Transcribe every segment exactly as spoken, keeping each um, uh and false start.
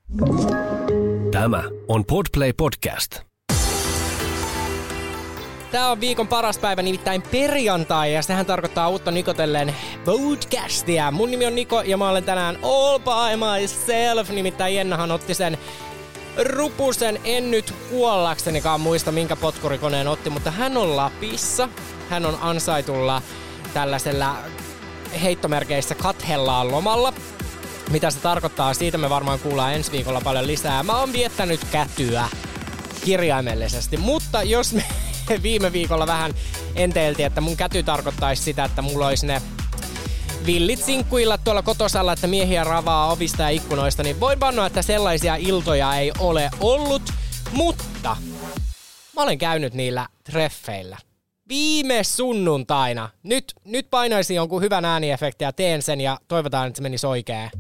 Tämä on Podplay Podcast. Tämä on viikon paras päivä, nimittäin perjantai, ja sehän tarkoittaa uutta Nikotellen podcastia. Mun nimi on Niko, ja mä olen tänään all by myself, nimittäin Jennahan otti sen rupusen, en nyt kuollaksenikaan muista minkä potkurikoneen otti, mutta hän on Lapissa. Hän on ansaitulla tällaisella heittomerkeissä kathellaan lomalla. Mitä se tarkoittaa, siitä me varmaan kuullaan ensi viikolla paljon lisää. Mä oon viettänyt kätyä kirjaimellisesti, mutta jos me viime viikolla vähän enteiltiin, että mun käty tarkoittaisi sitä, että mulla olisi ne villit sinkkuillat tuolla kotosalla, että miehiä ravaa ovista ja ikkunoista, niin voin vannoa, että sellaisia iltoja ei ole ollut, mutta mä olen käynyt niillä treffeillä. Viime sunnuntaina. Nyt, nyt painaisin jonkun hyvän ääniefektin ja teen sen ja toivotaan, että se menisi oikein.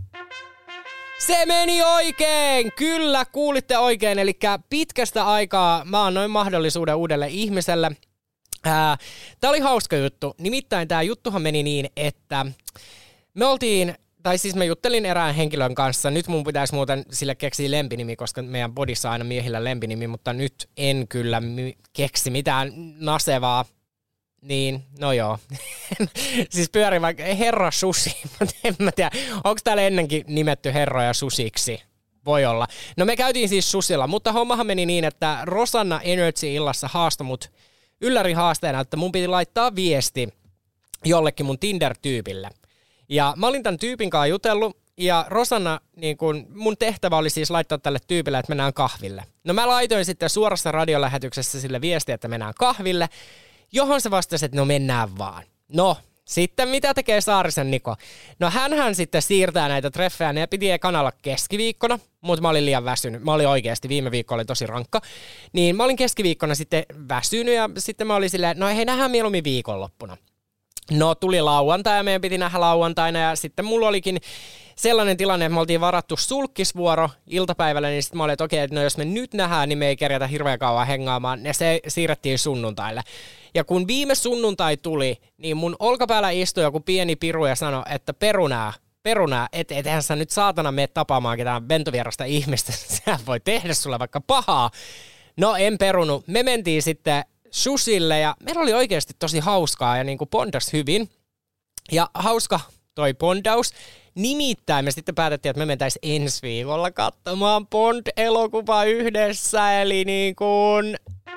Se meni oikein! Kyllä, kuulitte oikein. Eli pitkästä aikaa mä annoin mahdollisuuden uudelle ihmiselle. Ää, tää oli hauska juttu. Nimittäin tää juttuhan meni niin, että me oltiin, tai siis mä juttelin erään henkilön kanssa. Nyt mun pitäisi muuten sille keksiä lempinimi, koska meidän bodissa on aina miehillä lempinimi, mutta nyt en kyllä keksi mitään nasevaa. Niin, no joo. Siis pyörii vaikka Herra Susi. En mä tiedä, onko täällä ennenkin nimetty herroja susiksi? Voi olla. No me käytiin siis susilla, mutta hommahan meni niin, että Rosanna Energy-illassa haastoi mut ylläri haasteena, että mun piti laittaa viesti jollekin mun Tinder-tyypille. Ja mä olin tämän tyypin kanssa jutellut, ja Rosanna, niin kun, mun tehtävä oli siis laittaa tälle tyypille, että mennään kahville. No mä laitoin sitten suorassa radiolähetyksessä sille viestiä, että mennään kahville, johon se vastasi, että no mennään vaan. No, sitten mitä tekee Saarisen Niko? No hänhän sitten siirtää näitä treffejä, ne piti ekana olla keskiviikkona, mutta mä olin liian väsynyt. Mä olin oikeasti, viime viikko oli tosi rankka. Niin mä olin keskiviikkona sitten väsynyt ja sitten mä olin silleen, no hei, nähdään mieluummin viikonloppuna. No tuli lauantai ja meidän piti nähdä lauantaina ja sitten mulla olikin sellainen tilanne, että me oltiin varattu sulkkisvuoro iltapäivällä, niin sitten mä olin, että okei, että no jos me nyt nähdään, niin me ei kerjätä hirveän kauan hengaamaan, ja se siirrettiin sunnuntaille. Ja kun viime sunnuntai tuli, niin mun olkapäällä istui joku pieni piru ja sanoi, että perunää, perunää, et, et eihän sä nyt saatana mene tapaamaan ketään ventovierasta ihmistä, sä voi tehdä sulle vaikka pahaa. No en perunut, me mentiin sitten susille ja meillä oli oikeasti tosi hauskaa ja niin kuin bondas hyvin. Ja hauska toi bondaus. Nimittäin me sitten päätettiin, että me mentäisiin ensi viikolla katsomaan Bond-elokuva yhdessä, eli niin kuin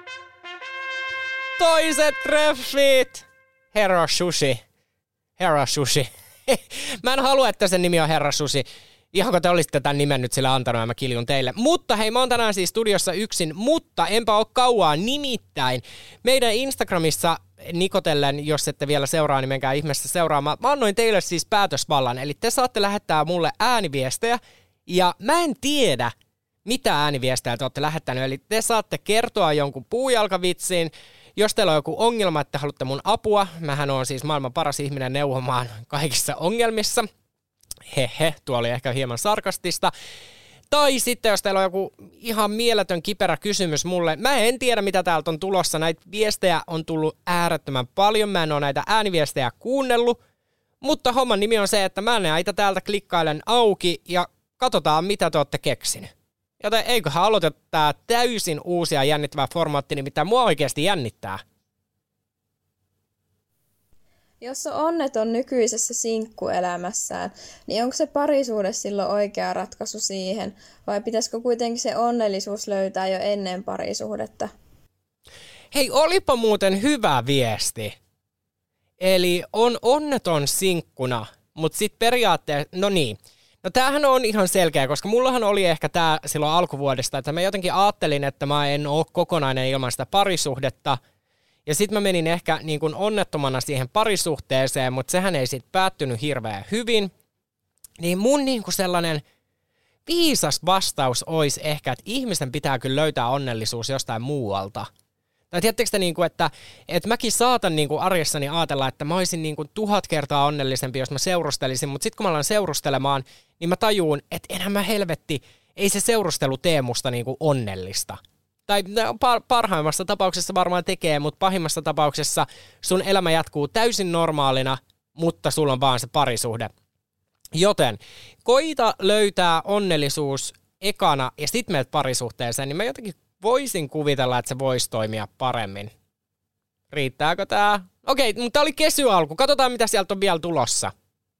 toiset treffit. Herra Sushi. Herra Sushi. Mä en halua, että sen nimi on Herra Sushi. Ihan kun te olisitte tämän nimen nyt sille antanut ja mä kiljun teille. Mutta hei, mä oon tänään siis studiossa yksin, mutta enpä oo kauaa, nimittäin meidän Instagramissa Nikotellen, jos ette vielä seuraa, niin menkää ihmeessä seuraamaan. Mä annoin teille siis päätösvallan, eli te saatte lähettää mulle ääniviestejä, ja mä en tiedä, mitä ääniviestejä te olette lähettänyt, eli te saatte kertoa jonkun puujalkavitsin, jos teillä on joku ongelma, että haluatte mun apua, mähän on siis maailman paras ihminen neuvomaan kaikissa ongelmissa, hehe, tuo oli ehkä hieman sarkastista. Tai sitten, jos teillä on joku ihan mieletön kiperä kysymys mulle, mä en tiedä, mitä täältä on tulossa. Näitä viestejä on tullut äärettömän paljon. Mä en ole näitä ääniviestejä kuunnellut, mutta homman nimi on se, että mä näitä täältä klikkailen auki ja katsotaan, mitä te olette keksinyt. Joten eiköhän aloiteta tää täysin uusi ja jännittävä formaatti, nimittäin mua oikeasti jännittää. Jos on onneton nykyisessä sinkkuelämässään, niin onko se parisuhde silloin oikea ratkaisu siihen, vai pitäisikö kuitenkin se onnellisuus löytää jo ennen parisuhdetta? Hei, olipa muuten hyvä viesti. Eli on onneton sinkkuna, mutta sitten periaatteessa, no niin, no tämähän on ihan selkeä, koska mullahan oli ehkä tämä silloin alkuvuodesta, että mä jotenkin ajattelin, että mä en ole kokonainen ilman sitä parisuhdetta. Ja sitten mä menin ehkä niin kuin onnettomana siihen parisuhteeseen, mutta sehän ei sitten päättynyt hirveän hyvin. Niin mun niin kuin sellainen viisas vastaus olisi ehkä, että ihmisten pitää kyllä löytää onnellisuus jostain muualta. Tai tiedättekö te, niin kuin, että, että mäkin saatan niin kuin arjessani ajatella, että mä olisin niin kuin tuhat kertaa onnellisempi, jos mä seurustelisin. Mutta sitten kun mä alan seurustelemaan, niin mä tajuun, että enhän mä helvetti, ei se seurustelu tee musta niin kuin onnellista. Tai parhaimmassa tapauksessa varmaan tekee, mutta pahimmassa tapauksessa sun elämä jatkuu täysin normaalina, mutta sulla on vaan se parisuhde. Joten koita löytää onnellisuus ekana ja sit menet parisuhteeseen, niin mä jotenkin voisin kuvitella, että se voisi toimia paremmin. Riittääkö tää? Okei, mutta tää oli kesyalku. Katsotaan, mitä sieltä on vielä tulossa.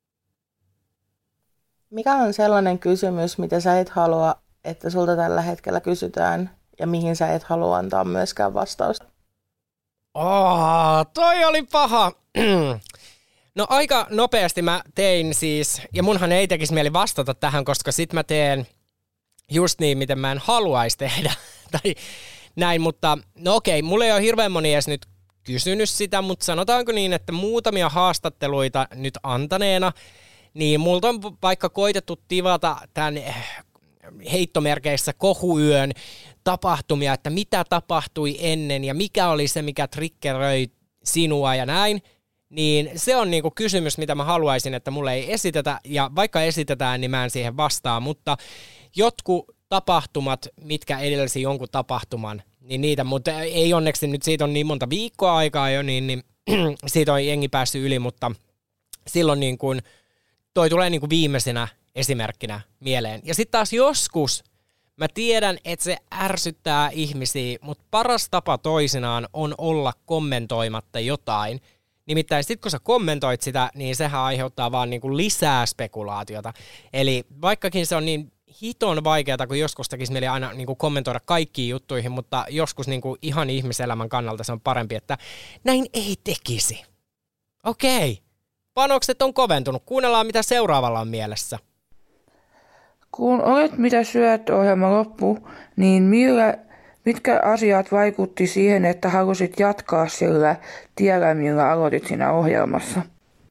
Mikä on sellainen kysymys, mitä sä et halua, että sulta tällä hetkellä kysytään ja mihin sä et halua antaa myöskään vastausta? Oh, toi oli paha. No aika nopeasti mä tein siis, ja munhan ei tekisi mieli vastata tähän, koska sit mä teen just niin, miten mä en haluaisi tehdä. tai näin, mutta no okei, mulla ei ole hirveän moni edes nyt kysynyt sitä, mutta sanotaanko niin, että muutamia haastatteluita nyt antaneena, niin multa on vaikka koitettu tivata tämän heittomerkeissä kohuyön tapahtumia, että mitä tapahtui ennen ja mikä oli se, mikä triggeröi sinua ja näin, niin se on niinku kysymys, mitä mä haluaisin, että mulle ei esitetä, ja vaikka esitetään, niin mä en siihen vastaa, mutta jotkut tapahtumat, mitkä edelsi jonkun tapahtuman, niin niitä, mutta ei onneksi nyt siitä on niin monta viikkoa aikaa jo, niin, niin siitä on jengi päässyt yli, mutta silloin niin kuin, toi tulee niin kuin viimeisenä esimerkkinä mieleen. Ja sitten taas joskus mä tiedän, että se ärsyttää ihmisiä, mutta paras tapa toisinaan on olla kommentoimatta jotain. Nimittäin sitten kun sä kommentoit sitä, niin sehän aiheuttaa vaan niin kuin lisää spekulaatiota. Eli vaikkakin se on niin hiton vaikeata, kun joskus tekisi mieli aina niin kuin kommentoida kaikkiin juttuihin, mutta joskus niin kuin ihan ihmiselämän kannalta se on parempi, että näin ei tekisi. Okei. Panokset on koventunut. Kuunnellaan, mitä seuraavalla on mielessä. Kun olet mitä syöt ohjelma loppu, niin millä, mitkä asiat vaikutti siihen, että halusit jatkaa sillä tiellä, millä aloitit siinä ohjelmassa?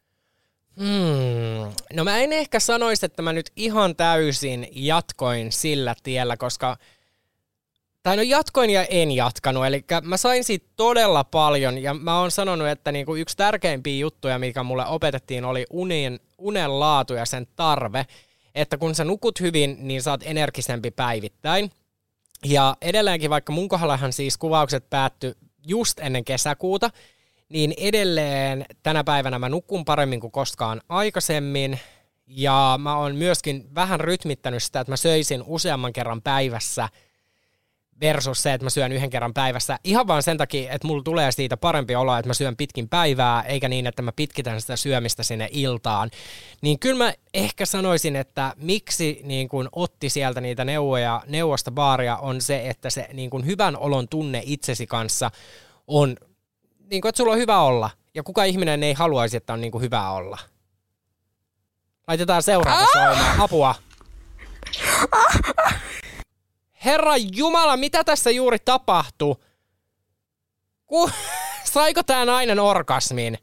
Hmm. No mä en ehkä sanoisi, että mä nyt ihan täysin jatkoin sillä tiellä, koska tai no jatkoin ja en jatkanut, eli mä sain siitä todella paljon ja mä oon sanonut, että niinku yksi tärkeimpiä juttuja, mikä mulle opetettiin, oli unen, unen laatu ja sen tarve, että kun sä nukut hyvin, niin sä oot energisempi päivittäin. Ja edelleenkin, vaikka mun kohdallahan siis kuvaukset päättyi just ennen kesäkuuta, niin edelleen tänä päivänä mä nukun paremmin kuin koskaan aikaisemmin. Ja mä oon myöskin vähän rytmittänyt sitä, että mä söisin useamman kerran päivässä versus se, että mä syön yhden kerran päivässä. Ihan vaan sen takia, että mulla tulee siitä parempi olo, että mä syön pitkin päivää, eikä niin, että mä pitkitän sitä syömistä sinne iltaan. Niin kyllä mä ehkä sanoisin, että miksi niin kun otti sieltä niitä neuvoja, neuvosta baaria on se, että se niin kun hyvän olon tunne itsesi kanssa on, niin kun, että sulla on hyvä olla. Ja kuka ihminen ei haluaisi, että on niin kun hyvä olla. Laitetaan seuraava soimaan. Apua. Herra Jumala, mitä tässä juuri tapahtui? Ku... Saiko tää nainen orgasmin?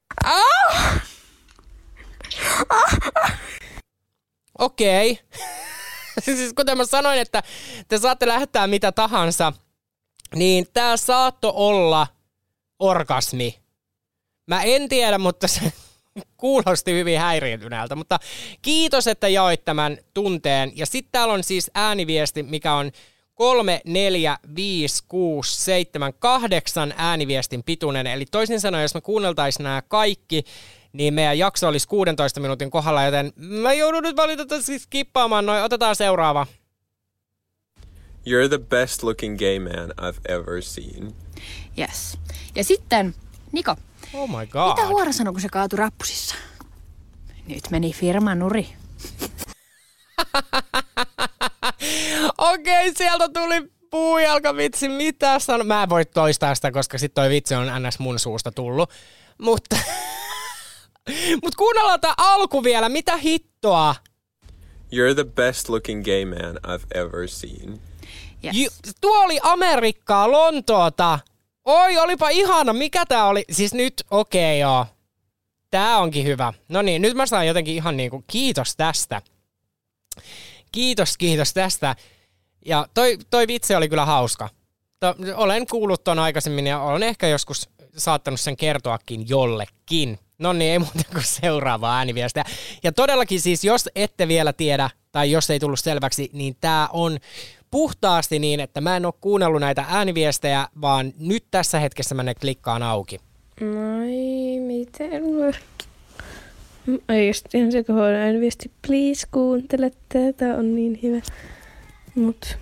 Okei. Okay. Siis kuten mä sanoin, että te saatte lähettää mitä tahansa, niin tää saatto olla orgasmi. Mä en tiedä, mutta se kuulosti hyvin häiriintyneeltä, mutta kiitos, että jaoit tämän tunteen. Ja sitten täällä on siis ääniviesti, mikä on kolme, neljä, viisi, kuusi, seitsemän, kahdeksan ääniviestin pituinen. Eli toisin sanoen, jos me kuunneltaisiin nämä kaikki, niin meidän jakso olisi kuudentoista minuutin kohdalla, joten mä joudun nyt valitettavasti skippaamaan noin. Otetaan seuraava. You're the best looking gay man I've ever seen. Yes. Ja sitten, Niko. Oh my god. Mitä Huora sanoi, kun se kaatui rappusissa? Nyt meni firma nuri. Okei, okay, sieltä tuli puujalkavitsi. Mitä sano? Mä en voi toistaa sitä, koska sit toi vitsi on ns. Mun suusta tullut. Mutta Mut kuunnellaan tää alku vielä. Mitä hittoa? You're the best looking gay man I've ever seen. Yes. Ju- tuo oli Amerikkaa, Lontoota. Oi, olipa ihana. Mikä tää oli? Siis nyt, okei okay, joo. Tää onkin hyvä. No niin, nyt mä saan jotenkin ihan niinku, kiitos tästä. Kiitos, kiitos tästä. Ja toi, toi vitsi oli kyllä hauska. To, olen kuullut ton aikaisemmin ja olen ehkä joskus saattanut sen kertoakin jollekin. No niin, ei muuta kuin seuraavaa ääniviestiä. Ja todellakin siis, jos ette vielä tiedä, tai jos ei tullut selväksi, niin tää on puhtaasti niin, että mä en ole kuunnellut näitä ääniviestejä, vaan nyt tässä hetkessä mä ne klikkaan auki. Moi, miten mä... Ai just ihan se kohdalla ääniviesti. Please kuuntele tätä, on niin hyvä. Mut.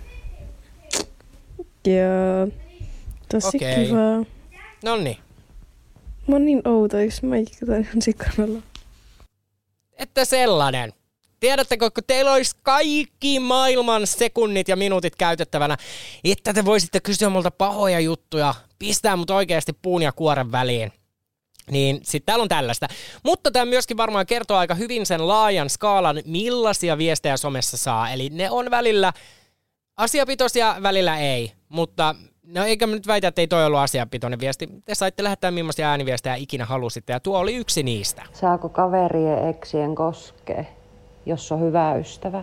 Ja tosi Okei. kiva. Noniin. Mä oon niin outo, jos mä ikään ihan sikanalla. Että sellainen. Tiedättekö, kun teillä olisi kaikki maailman sekunnit ja minuutit käytettävänä, että te voisitte kysyä multa pahoja juttuja, pistää mut oikeasti puun ja kuoren väliin. Niin sitten täällä on tällaista. Mutta tämä myöskin varmaan kertoo aika hyvin sen laajan skaalan, millaisia viestejä somessa saa. Eli ne on välillä asiapitoisia, välillä ei. Mutta no eikä mä nyt väitä, että ei toi ollut asiapitoinen viesti. Te saitte lähettää millaisia ääniviestejä ikinä halusitte ja tuo oli yksi niistä. Saako kaverien eksien koskea, jos on hyvä ystävä?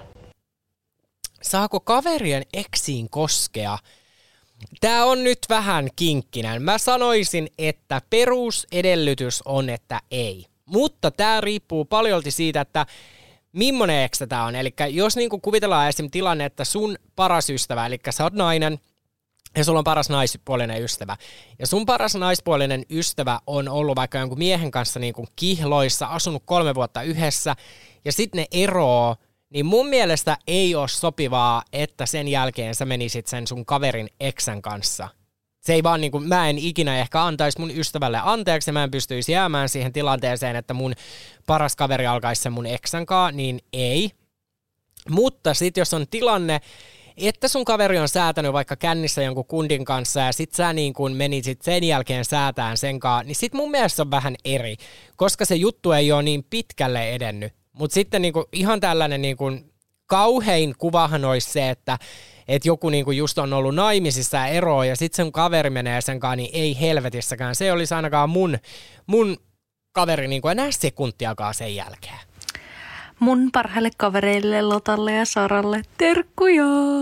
Saako kaverien eksiin koskea? Tää on nyt vähän kinkkinen. Mä sanoisin, että perusedellytys on, että ei. Mutta tää riippuu paljolti siitä, että millainen eksä tää on. Eli jos niinku kuvitellaan esim. Tilanne, että sun paras ystävä, eli sä oot nainen, ja sulla on paras naispuolinen ystävä. Ja sun paras naispuolinen ystävä on ollut vaikka jonkun miehen kanssa niin kuin kihloissa, asunut kolme vuotta yhdessä, ja sitten ne eroo, niin mun mielestä ei ole sopivaa, että sen jälkeen sä menisit sen sun kaverin eksän kanssa. Se ei vaan niin kuin, mä en ikinä ehkä antaisi mun ystävälle anteeksi, ja mä en pystyisi jäämään siihen tilanteeseen, että mun paras kaveri alkaisi sen mun eksän kanssa, niin ei. Mutta sit jos on tilanne, että sun kaveri on säätänyt vaikka kännissä jonkun kundin kanssa ja sit sä niin kun menisit sen jälkeen säätään senkaan, niin sit mun mielestä se on vähän eri, koska se juttu ei ole niin pitkälle edennyt. Mutta sitten niin kun ihan tällainen niin kun kauhein kuvahan olisi se, että et joku niin kun just on ollut naimisissa ja eroa ja sit sen kaveri menee senkaan, niin ei helvetissäkään. Se olisi ainakaan mun, mun kaveri niin kun enää sekuntiakaan sen jälkeen. Mun parhaille kavereille Lotalle ja Saralle terkkuja!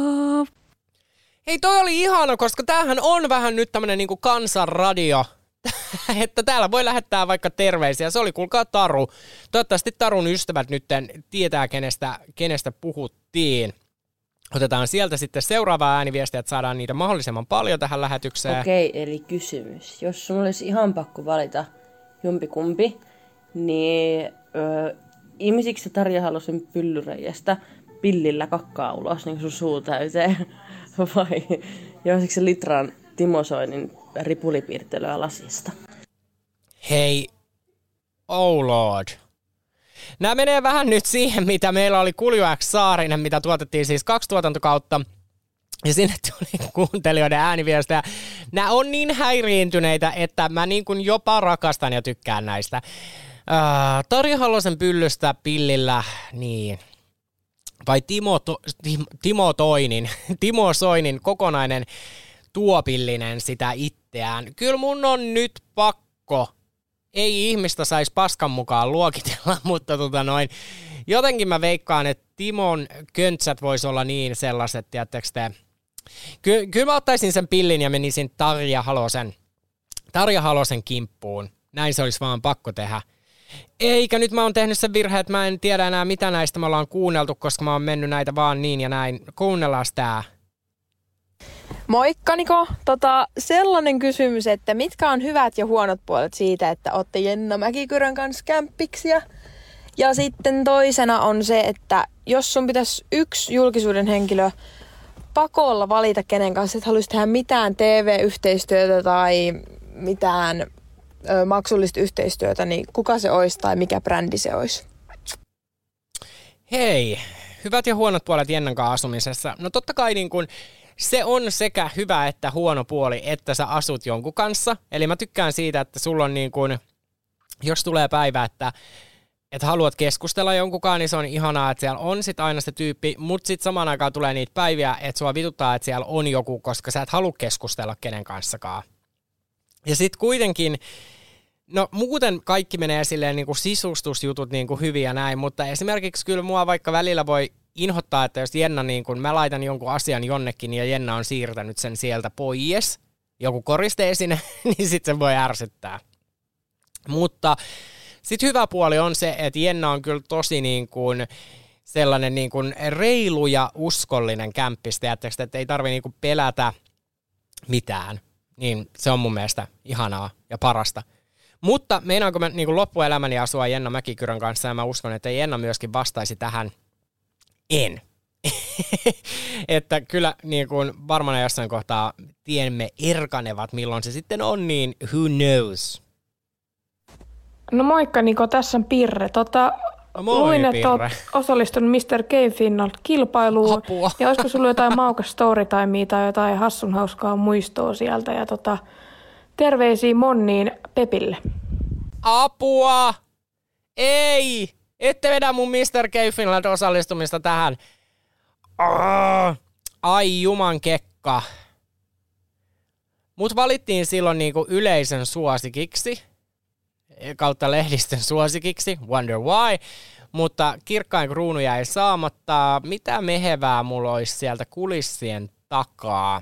Hei, toi oli ihana, koska tämähän on vähän nyt tämmönen niinku kansanradio, että täällä voi lähettää vaikka terveisiä. Se oli, kuulkaa, Taru. Toivottavasti Tarun ystävät nyt tietää, kenestä, kenestä puhuttiin. Otetaan sieltä sitten seuraavaa ääniviestiä, että saadaan niitä mahdollisimman paljon tähän lähetykseen. Okei, eli kysymys. Jos sun olisi ihan pakko valita jompikumpi, niin... Öö, Ihmisiksi se Tarja Halosen pyllyreijästä pillillä kakkaa ulos niin sun suu täyteen? Vai joisiko se litran Timo Soinin ripulipiirtelyä lasista? Hei, oh lord. Nämä menee vähän nyt siihen, mitä meillä oli Kulju X Saarinen, mitä tuotettiin siis kaksi tuotantokautta. Ja sinne tuli kuuntelijoiden ääniviestejä. Nämä on niin häiriintyneitä, että mä niin kuin jopa rakastan ja tykkään näistä. Uh, Tarja Halosen pyllystä pillillä, niin, vai Timo, to, Timo Toinin, Timo Soinin kokonainen tuopillinen sitä itseään. Kyllä mun on nyt pakko, ei ihmistä saisi paskan mukaan luokitella, mutta tota noin, jotenkin mä veikkaan, että Timon köntsät vois olla niin sellaiset, tiedättekö te. Ky- kyllä mä ottaisin sen pillin ja menisin Tarja Halosen, Tarja Halosen kimppuun. Näin se olisi vaan pakko tehdä. Eikä nyt mä oon tehnyt sen virheen, että mä en tiedä enää mitä näistä me ollaan kuunneltu, koska mä oon mennyt näitä vaan niin ja näin. Kuunnellaan tää. Moikka Niko. Tota, sellainen kysymys, että mitkä on hyvät ja huonot puolet siitä, että ootte Jenna Mäkikyrön kanssa kämppiksiä? Ja sitten toisena on se, että jos sun pitäisi yksi julkisuuden henkilö pakolla valita, kenen kanssa et haluaisi tehdä mitään T V-yhteistyötä tai mitään ö, maksullista yhteistyötä, niin kuka se olisi tai mikä brändi se olisi? Hei, hyvät ja huonot puolet Jennan kanssa asumisessa. No totta kai niin kun se on sekä hyvä että huono puoli, että sä asut jonkun kanssa. Eli mä tykkään siitä, että sulla on niin kun, jos tulee päivä, että että haluat keskustella jonkunkaan, niin se on ihanaa, että siellä on sit aina se tyyppi, mutta sitten samaan aikaan tulee niitä päiviä, että sua vituttaa, että siellä on joku, koska sä et halua keskustella kenen kanssakaan. Ja sitten kuitenkin, no muuten kaikki menee silleen niin kuin sisustusjutut niin kuin hyvin ja näin, mutta esimerkiksi kyllä mua vaikka välillä voi inhottaa, että jos Jenna, niin kun mä laitan jonkun asian jonnekin ja Jenna on siirtänyt sen sieltä pois, joku koristeesine, niin sitten se voi ärsyttää. Mutta sitten hyvä puoli on se, että Jenna on kyllä tosi niin kuin sellainen niin kuin reilu ja uskollinen kämppis, tiedättekö, että ei tarvitse niin kuin pelätä mitään. Niin se on mun mielestä ihanaa ja parasta. Mutta meinaanko mä niin kuin loppuelämäni asua Jenna Mäkikyrön kanssa, ja mä uskon, että Jenna myöskin vastaisi tähän en. että kyllä niin kuin varmaan jossain kohtaa tiemme erkanevat, milloin se sitten on, niin who knows? No moikka Niko, tässä on Pirre. Tota, Moi, luin, että Pirre. olet osallistunut mister Game Finland-kilpailuun. Apua. Ja olisiko sulla jotain maukas storytimea tai jotain hassun hauskaa muistoa sieltä. Ja tota, terveisiä Monniin Pepille. Apua! Ei! Ette vedä mun mister Game Finland osallistumista tähän. Oh, ai juman kekka. Mut valittiin silloin niinku yleisön suosikiksi, kautta lehdistön suosikiksi, wonder why, mutta kirkkain kruunu jäi saamatta. Mitä mehevää mulla olisi sieltä kulissien takaa?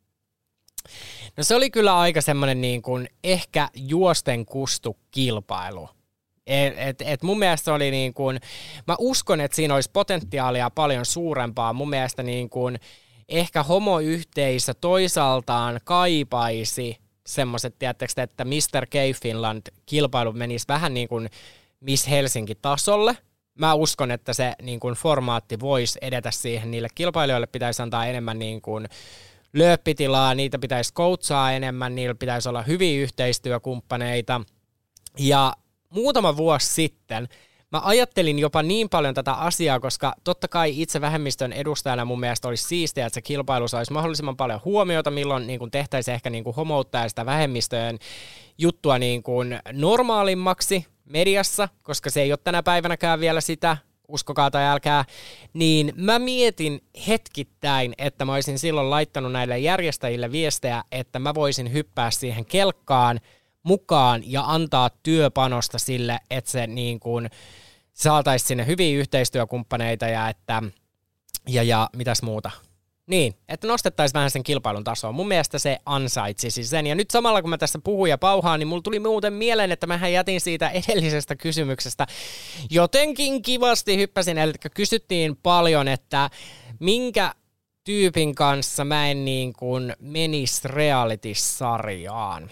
No se oli kyllä aika semmonen niin kuin ehkä juosten kustu kilpailu. Et, et, et mun mielestä oli niin kuin, mä uskon, että siinä olisi potentiaalia paljon suurempaa. Mun mielestä niin kuin ehkä homoyhteisö toisaaltaan kaipaisi semmoiset, tiedättekö, että mister Gay Finland-kilpailu menisi vähän niin kuin Miss Helsinki-tasolle. Mä uskon, että se niin kuin formaatti voisi edetä siihen. Niille kilpailijoille pitäisi antaa enemmän niin kuin lööppitilaa, niitä pitäisi coachaa enemmän, niillä pitäisi olla hyviä yhteistyökumppaneita. Ja muutama vuosi sitten mä ajattelin jopa niin paljon tätä asiaa, koska totta kai itse vähemmistön edustajana mun mielestä olisi siistiä, että se kilpailu saisi mahdollisimman paljon huomiota, milloin niin kuin tehtäisiin ehkä niin kuin homouttaa sitä vähemmistöjen juttua niin kuin normaalimmaksi mediassa, koska se ei ole tänä päivänäkään vielä sitä, uskokaa tai älkää, niin mä mietin hetkittäin, että mä olisin silloin laittanut näille järjestäjille viestejä, että mä voisin hyppää siihen kelkkaan mukaan ja antaa työpanosta sille, että se niin kuin saataisiin sinne hyviä yhteistyökumppaneita ja että ja, ja mitäs muuta. Niin, että nostettaisiin vähän sen kilpailun tasoa. Mun mielestä se ansaitsisi sen. Ja nyt samalla kun mä tässä puhun ja pauhaan, niin mulla tuli muuten mieleen, että mähän jätin siitä edellisestä kysymyksestä jotenkin kivasti hyppäsin. Eli kysyttiin paljon, että minkä tyypin kanssa mä en niin kuin menisi reality-sarjaan.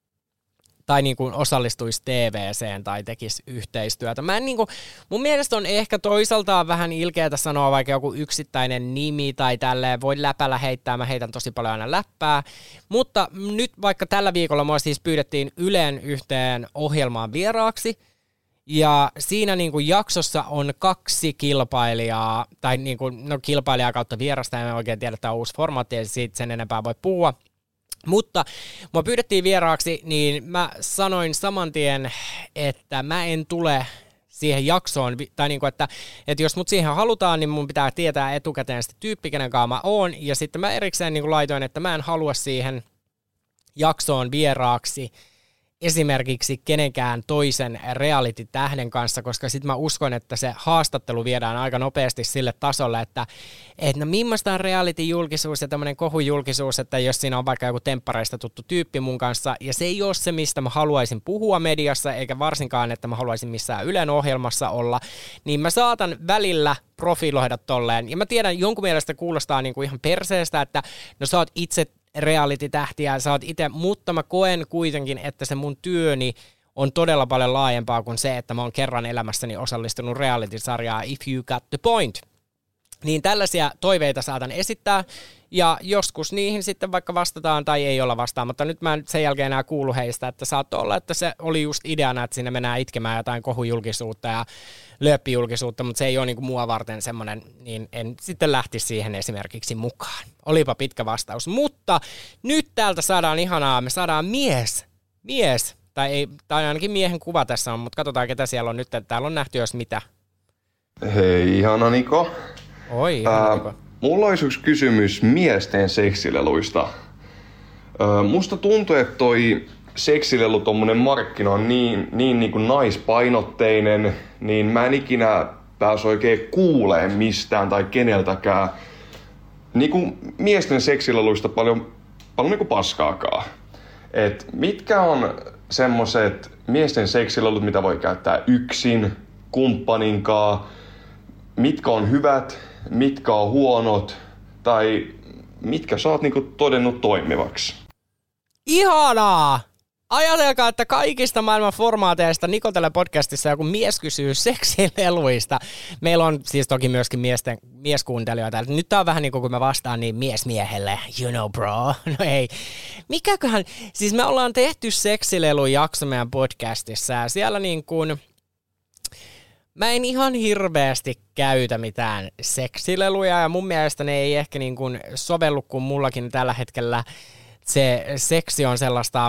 Tai niin kuin osallistuisi T V-seen tai tekisi yhteistyötä. Mä en niin kuin, mun mielestä on ehkä toisaaltaan vähän ilkeätä sanoa vaikka joku yksittäinen nimi tai tälleen. Voi läpällä heittää, mä heitän tosi paljon aina läppää. Mutta nyt vaikka tällä viikolla mua siis pyydettiin Ylen yhteen ohjelmaan vieraaksi. Ja siinä niin kuin jaksossa on kaksi kilpailijaa, tai niin kuin, no kilpailijaa kautta vierasta, en oikein tiedä, että tämä on uusi formaatti, ja siitä sen enempää voi puhua. Mutta mua pyydettiin vieraaksi, niin mä sanoin saman tien, että mä en tule siihen jaksoon, tai niin kuin, että, että jos mut siihen halutaan, niin mun pitää tietää etukäteen sitä tyyppi, kenen kanssa mä oon, ja sitten mä erikseen niin kuin laitoin, että mä en halua siihen jaksoon vieraaksi esimerkiksi kenenkään toisen reality-tähden kanssa, koska sitten mä uskon, että se haastattelu viedään aika nopeasti sille tasolle, että et no millaista on reality-julkisuus ja tämmöinen kohujulkisuus, että jos siinä on vaikka joku temppareista tuttu tyyppi mun kanssa, ja se ei ole se, mistä mä haluaisin puhua mediassa, eikä varsinkaan, että mä haluaisin missään Ylen ohjelmassa olla, niin mä saatan välillä profiloida tolleen, ja mä tiedän, jonkun mielestä kuulostaa niinku ihan perseestä, että no sä oot itse reality-tähtiä, sä oot itse, mutta mä koen kuitenkin, että se mun työni on todella paljon laajempaa kuin se, että mä oon kerran elämässäni osallistunut reality-sarjaa If You Got The Point. Niin tällaisia toiveita saatan esittää, ja joskus niihin sitten vaikka vastataan tai ei olla vastaamatta. Nyt mä en sen jälkeen enää kuulu heistä, että saattoi olla, että se oli just ideana, että sinne mennään itkemään jotain kohujulkisuutta ja lööppijulkisuutta, mutta se ei ole niin kuin mua varten semmoinen, niin en sitten lähtisi siihen esimerkiksi mukaan. Olipa pitkä vastaus, mutta nyt täältä saadaan ihanaa, me saadaan mies, mies, tai, ei, tai ainakin miehen kuva tässä on, mutta katsotaan ketä siellä on nyt, että täällä on nähty jos mitä. Hei, ihana Niko. Oi, ihana Niko. Äh, mulla olisi yksi kysymys miesten seksileluista. Äh, musta tuntuu, että toi seksilelu, tommonen markkina on niin, niin, niin kuin naispainotteinen, niin mä en ikinä pääs oikein kuuleen mistään tai keneltäkään niin kuin miesten seksileluista paljon, paljon niin kuin paskaakaan. Et mitkä on semmoset miesten seksilelut, mitä voi käyttää yksin, kumppaninkaa, mitkä on hyvät, mitkä on huonot, tai mitkä sä oot niinku todennut toimivaksi? Ihanaa! Ajatelkaa, että kaikista maailman formaateista Nikotelle podcastissa joku mies kysyy seksileluista. Meillä on siis toki myöskin miesten, mieskuuntelijoita. Nyt tää on vähän niin kuin kun mä vastaan niin mies miehelle, you know bro. No ei. Mikäköhän, siis me ollaan tehty seksilelujakso meidän podcastissa ja siellä niin kuin, mä en ihan hirveästi käytä mitään seksileluja ja mun mielestä ne ei ehkä niin kuin sovellu, kun mullakin tällä hetkellä se seksi on sellaista...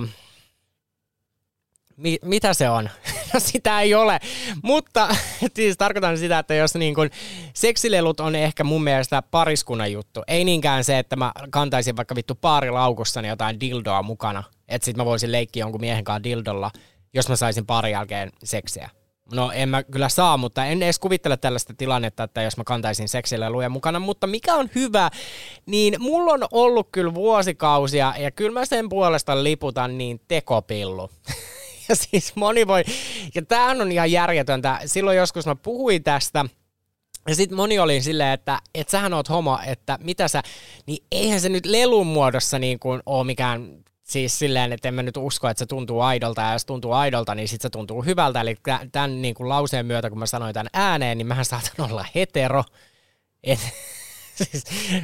Mi- mitä se on? No sitä ei ole, mutta siis tarkoitan sitä, että jos niin kun seksilelut on ehkä mun mielestä pariskunnan juttu, ei niinkään se, että mä kantaisin vaikka vittu paarilaukussani jotain dildoa mukana, että sit mä voisin leikkiä jonkun miehen kanssa dildolla, jos mä saisin paarin jälkeen seksiä. No en mä kyllä saa, mutta en edes kuvittele tällaista tilannetta, että jos mä kantaisin seksileluja mukana, mutta mikä on hyvä, niin mulla on ollut kyllä vuosikausia ja kyllä mä sen puolesta liputan niin tekopillu. Ja siis moni voi, ja tämähän on ihan järjetöntä, silloin joskus mä puhuin tästä, ja sitten moni oli silleen, että et sähän oot homo, että mitä sä, niin eihän se nyt lelun muodossa niin kuin ole mikään, siis silleen, että en mä nyt usko, että se tuntuu aidolta, ja jos tuntuu aidolta, niin sit se tuntuu hyvältä, eli tämän niin kuin lauseen myötä, kun mä sanoin tämän ääneen, niin mähän saatan olla hetero, et, siis,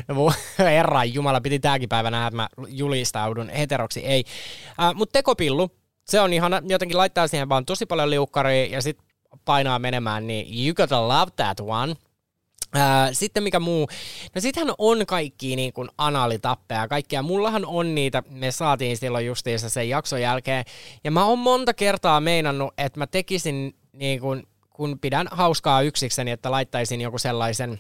herran jumala, piti tääkin päivä nähdä, että mä julistaudun heteroksi, ei, äh, mutta tekopillu, se on ihana, jotenkin laittaa siihen vaan tosi paljon liukkaria ja sitten painaa menemään, niin you gotta love that one. Ää, sitten mikä muu, no sittenhän on kaikkia niin kuin analitappeja ja kaikkea. Mullahan on niitä, me saatiin silloin justiinsa sen jakson jälkeen. Ja mä oon monta kertaa meinannut, että mä tekisin niin kuin, kun pidän hauskaa yksikseni, että laittaisin joku sellaisen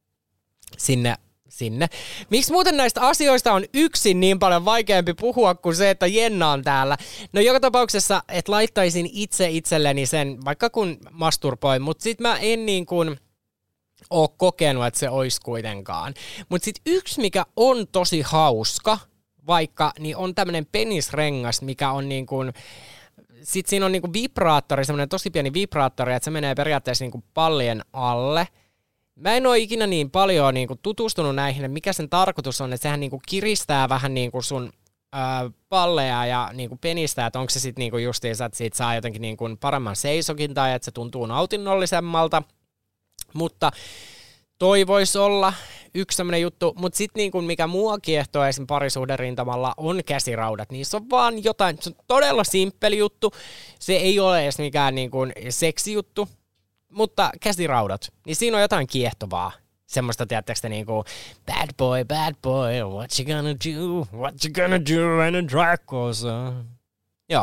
sinne sinne. Miksi muuten näistä asioista on yksin niin paljon vaikeampi puhua kuin se, että Jenna on täällä? No joka tapauksessa, että laittaisin itse itselleni sen, vaikka kun masturboin, mutta sit mä en niin kuin ole kokenut, että se olisi kuitenkaan. Mutta sit yksi, mikä on tosi hauska, vaikka, niin on tämmönen penisrengas, mikä on niin kuin, sit siinä on niin kuin vibraattori, semmoinen tosi pieni vibraattori, että se menee periaatteessa niin kuin pallien alle. Mä en ole ikinä niin paljon niin kuin tutustunut näihin, että mikä sen tarkoitus on, että sehän niin kuin kiristää vähän niin kuin sun ää, palleja ja niin kuin penistää, että onko se sitten niin kuin justiinsa, että siitä saa jotenkin niin kuin paremman seisokin tai että se tuntuu nautinnollisemmalta, mutta toi voisi olla yksi sellainen juttu, mutta sitten niin kuin mikä mua kiehtoo esim. Parisuhderintamalla on käsiraudat, niissä on vaan jotain, se on todella simppeli juttu, se ei ole edes mikään niin kuin seksijuttu, mutta käsiraudat, niin siinä on jotain kiehtovaa. Semmoista, tiedättekö te niinku, bad boy, bad boy, what you gonna do, what you gonna do when a drag goes on. Joo.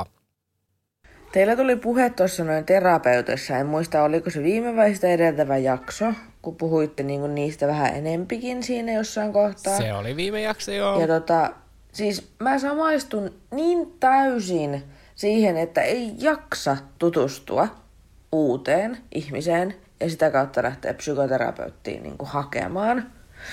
Teillä tuli puhe tuossa noin terapeutissa, en muista oliko se viime vai sitä edeltävä jakso, kun puhuitte niinku niistä vähän enempikin siinä jossain kohtaa. Se oli viime jakso, joo. Ja tota, siis mä samaistun niin täysin siihen, että ei jaksa tutustua uuteen ihmiseen ja sitä kautta lähtee psykoterapeuttiin niin kuin hakemaan.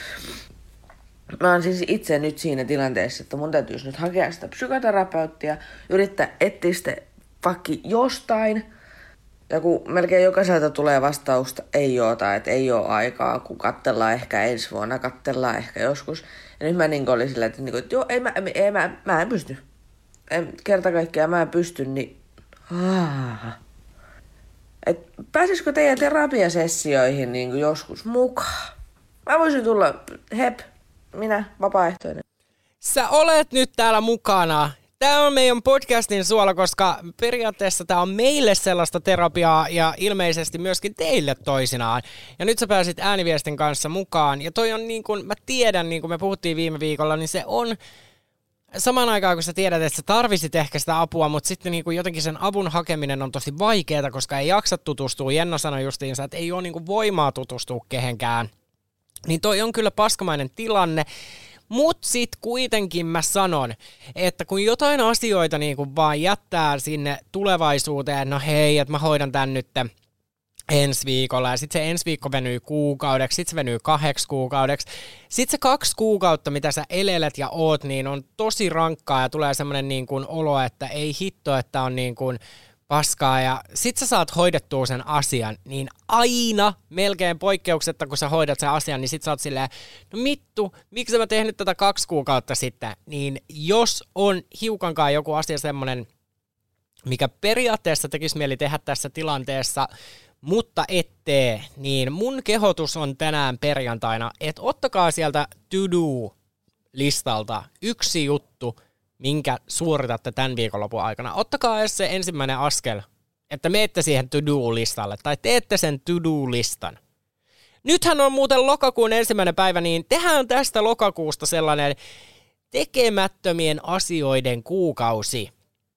Mä oon siis itse nyt siinä tilanteessa, että mun täytyisi nyt hakea sitä psykoterapeuttia, yrittää etsiä sitä fakki jostain. Ja kun melkein jokaiselta tulee vastausta, ei oo tai että ei oo aikaa, kun katsellaan ehkä ensi vuonna, katsellaan ehkä joskus. Ja nyt mä niin olin silleen, että, niin että joo, ei, mä, ei, mä, mä en pysty. En, kerta kaikkiaan mä en pysty, niin... Ah. Et pääsisikö teidän terapiasessioihin niin kuin joskus mukaan? Mä voisin tulla, hep, minä, vapaaehtoinen. Sä olet nyt täällä mukana. Tää on meidän podcastin suola, koska periaatteessa tää on meille sellaista terapiaa ja ilmeisesti myöskin teille toisinaan. Ja nyt sä pääsit ääniviestin kanssa mukaan. Ja toi on niin kuin, mä tiedän, niin kuin me puhuttiin viime viikolla, niin se on... Samaan aikaan, kun sä tiedät, että sä tarvisit ehkä sitä apua, mutta sitten niin kuin jotenkin sen avun hakeminen on tosi vaikeaa, koska ei jaksa tutustua. Jenna sanoi justiinsa, että ei ole niin kuin voimaa tutustua kehenkään. Niin toi on kyllä paskamainen tilanne. Mutta sitten kuitenkin mä sanon, että kun jotain asioita niin kuin vaan jättää sinne tulevaisuuteen, no hei, että mä hoidan tän nyt ensi viikolla, ja sitten se ensi viikko venyy kuukaudeksi, sitten se venyy kahdeksi kuukaudeksi. Sitten se kaksi kuukautta, mitä sä elelet ja oot, niin on tosi rankkaa, ja tulee semmoinen niin kuin olo, että ei hitto, että on niin kuin paskaa, ja sit sä saat hoidettua sen asian, niin aina, melkein poikkeuksetta, kun sä hoidat sen asian, niin sit sä oot silleen, no mittu, miksi mä tehnyt tätä kaksi kuukautta sitten, niin jos on hiukankaan joku asia semmonen, mikä periaatteessa tekisi mieli tehdä tässä tilanteessa, mutta ettei, niin mun kehotus on tänään perjantaina, että ottakaa sieltä to-do-listalta yksi juttu, minkä suoritatte tämän viikonlopun aikana. Ottakaa edes se ensimmäinen askel, että meette siihen to-do-listalle tai teette sen to-do-listan. Nythän on muuten lokakuun ensimmäinen päivä, niin tehdään tästä lokakuusta sellainen tekemättömien asioiden kuukausi.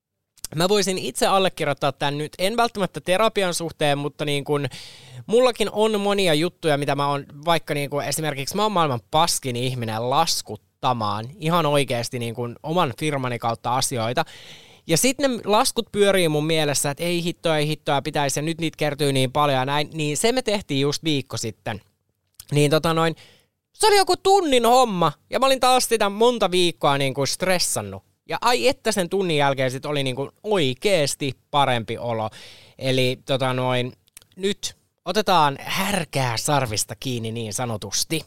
Mä voisin itse allekirjoittaa tämän nyt, en välttämättä terapian suhteen, mutta niin kun, mullakin on monia juttuja, mitä mä oon, vaikka niin kun, esimerkiksi mä oon maailman paskin ihminen laskuttamaan ihan oikeasti niin kun, oman firmani kautta asioita. Ja sitten ne laskut pyörii mun mielessä, että ei hittoa, ei hittoa pitäisi ja nyt niitä kertyy niin paljon ja näin, niin se me tehtiin just viikko sitten. Niin tota noin, se oli joku tunnin homma ja mä olin taas sitä monta viikkoa niin kuin stressannut. Ja ai että sen tunnin jälkeen sit oli niin kuin oikeesti parempi olo. Eli tota noin, nyt otetaan härkää sarvista kiinni niin sanotusti.